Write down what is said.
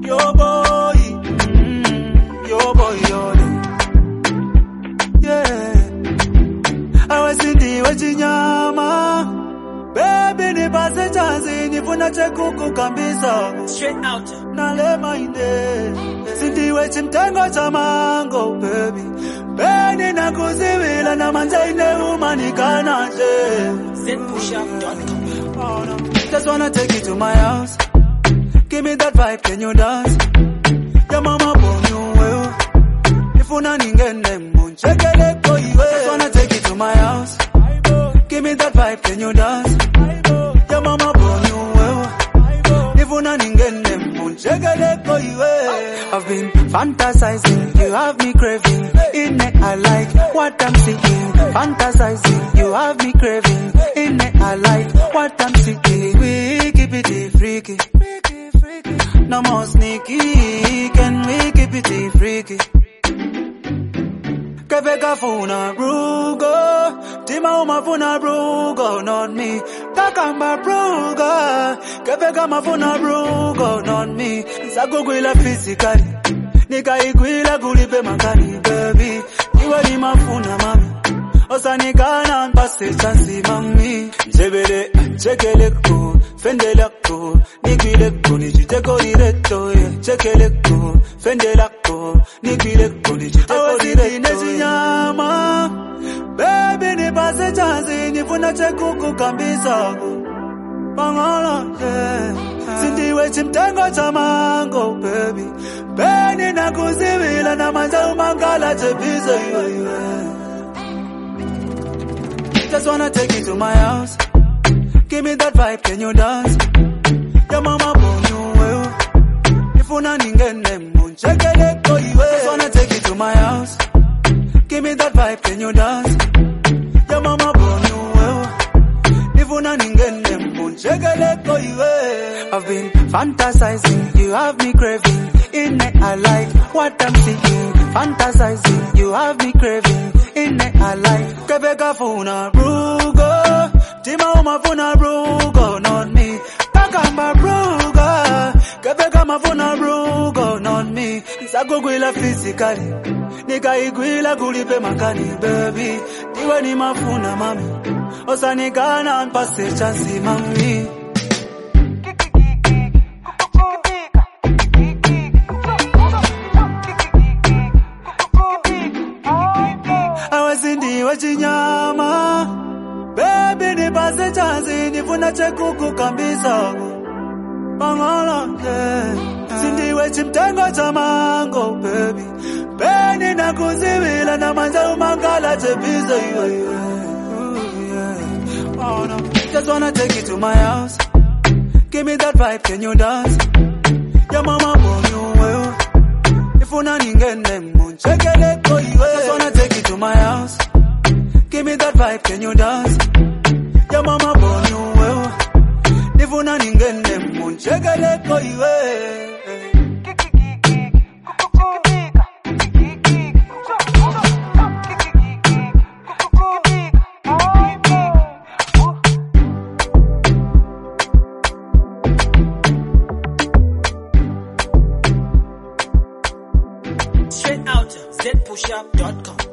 Yo boy, yo boy, yo. Yeah. I was in the wajinyama. Baby ni pase chance nifuna chekuku kambisa. Straight out. Nalema inde. Sindiwe chimtengo cha mango, baby. Beni na kuziwila na manjaine umanikana je. ZPushUp.com. Oh no. Just wanna take you to my house. Give me that vibe, can you dance? Your mama born you well. If una ningene munchekele ko iwe. Just wanna take you to my house. Give me that vibe, can you dance? Your mama born you well. If una ningene munchekele ko iwe. I've been fantasizing, you have me craving. In it I like what I'm seeking. Fantasizing, you have me craving. In it I like what I'm seeking. We keep it freaky. No more sneaky, can we keep it freaky? Keveka funa brugo, tima umafuna brugo, not me. Kakamba brugo, keveka mafuna brugo, not me. Sakugwila physically, nika igwila kulipe makani, baby. Iwa ni mafuna mami, osanikana mpase chansi mami. Jebele, chekeleko, fendelako, nikwileko, nijiteko direto, chekeleko, fendelako, nikwileko, nijiteko direto. Nyama, baby ni pase chansi, nifuna chekuku kambisa. Pangala, yeah. Sindiwe chimtengo cha mango, baby. Beni na kuziwila na manja umangala chepizo, yeah. Just wanna take you to my house. Give me that vibe, can you dance? Your mama born you well. If una ningene munchekele ko iwe. Just wanna take you to my house. Give me that vibe, can you dance? Your mama born you well. If una ningene munchekele ko iwe. I've been fantasizing, you have me craving. In it I like what I'm seeking. Fantasizing, you have me craving. In it I like Keveka funa brugo, tima umafuna brugo, not me. Kakamba brugo, Keveka mafuna brugo, not me. Sakugwila physically, nika igwila kulipe makani, baby. Diwe ni mafuna mami, osanikana mpase chansi mami. Wajinyama, baby ni pase chansi nifuna chekuku kambisa. Pangala, yeah. Sindiwe chimtengo cha mango, baby. Beni na kuziwila na manja umangala chepizo, yeah. Oh no. Just wanna take you to my house. Give me that vibe, can you dance? Your mama born you well. If una ningene munchekele ko iwe. Just wanna take you to my house. Give me that vibe, can you dance? Your mama born you well. If una ningene munchekele ko iwe. Straight out. ZPushUp.com.